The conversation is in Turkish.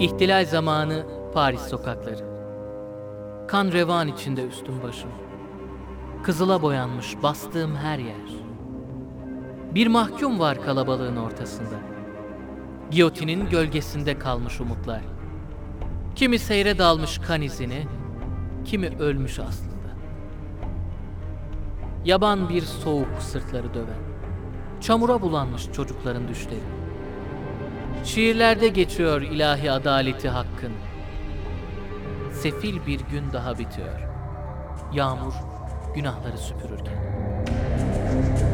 İhtilal zamanı Paris sokakları. Kan revan içinde üstüm başım. Kızıla boyanmış bastığım her yer. Bir mahkum var kalabalığın ortasında. Giyotinin gölgesinde kalmış umutlar. Kimi seyre dalmış kan izini, kimi ölmüş aslında. Yaban bir soğuk sırtları döven. Çamura bulanmış çocukların düşleri. Şiirlerde geçiyor ilahi adaleti hakkın. Sefil bir gün daha bitiyor. Yağmur günahları süpürürken.